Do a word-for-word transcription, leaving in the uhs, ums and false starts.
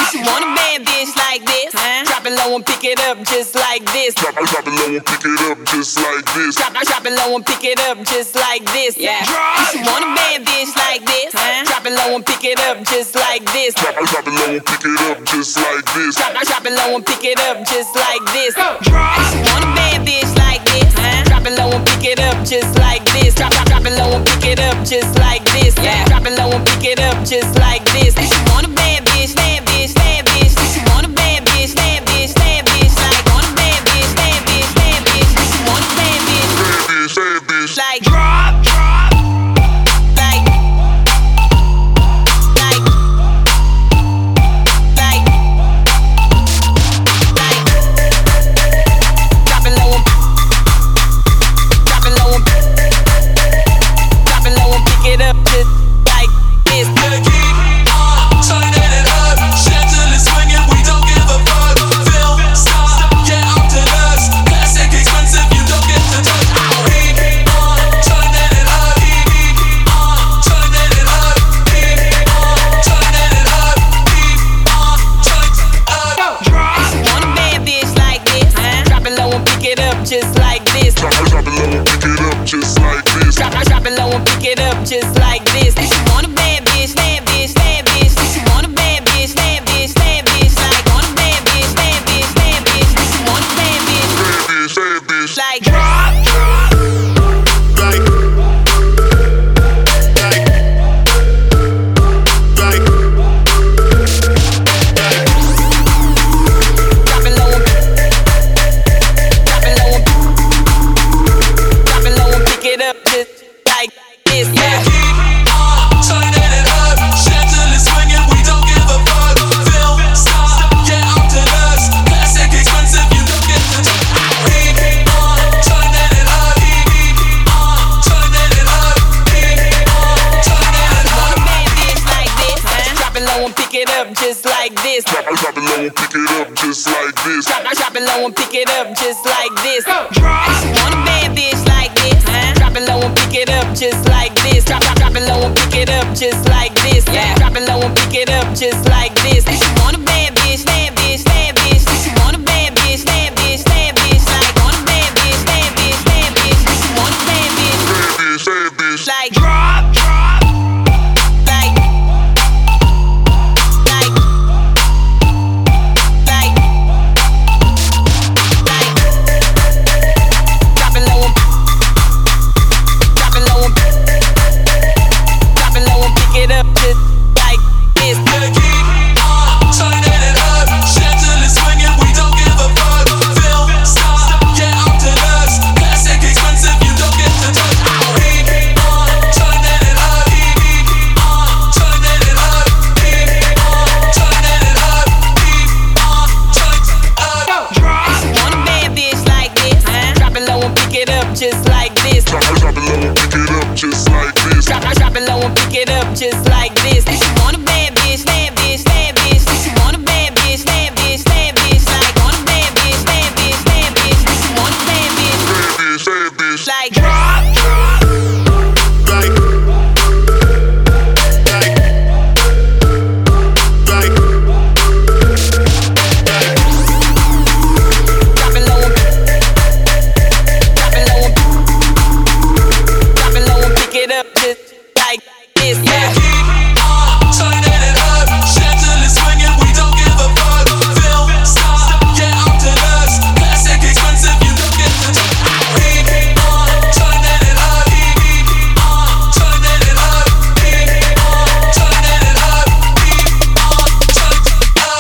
You want a bad bitch like this? Huh? Drop it low and pick it up just like this. Drop, drop it low and pick it up just like this. Drop, drop it low and pick it up just like this. Yeah. You want a bad bitch like this? Huh? Drop it low and pick it up just like this. Drop, drop it low and pick it up just like this. Drop, drop it low and pick it up just like this. You want a bad bitch like this? Huh? Drop it low and pick it up just like this. Drop, drop, drop it low and pick it up just like this. Yeah. Drop it low and pick it up just like this. You want a bad bitch, bad bitch, bad bitch. You want a bad bitch, bad bitch, bad bitch. Like want a bad bitch, bad bitch, bad bitch. You want a bad bitch, bad bitch, bad bitch. Like drop, drop. Like, like, like, like. Drop it low and, drop it low and, drop it low and pick it up just like this. Keep on turning it up, chandelier swinging, we don't give a fuck. Film stop, get up to us. Classic expensive, you don't get to touch. Keep on turning it up, keep on turning it up, keep on turning it up, keep on turning it up. You want a bad bitch like this? Huh? Drop it low and pick it up just like this. Drop, drop it low and pick it up just like this. Drop, drop it low and pick it up just like this. You want a bad bitch, bad bitch, bad bitch. You want a bad bitch, bad bitch, bad bitch. Like want a bad bitch, bad bitch, bad bitch. You want a bad bitch, bad bitch, bad bitch. Like drop, drop. Like, like, like, like. Drop it low and, drop it low and, drop it low and pick it up just like this. Yeah. Keep on turning it up, chandelier swinging, we don't give a fuck. Film stop, get up to us. Classic expensive, you don't get to touch. Keep on turning it up, keep on turning it up, keep on turning it Want a up. bad bitch like this? Huh? Drop it low and pick it up just like this. Drop, drop it low and pick it up just like this. Drop, drop it low and pick it up just like this. You want a bad bitch like this? Huh? Drop it low and pick it up just like this. Drop, drop, drop it low and pick it up just like this. Yeah. Drop it low and pick it up just like this. You want a bad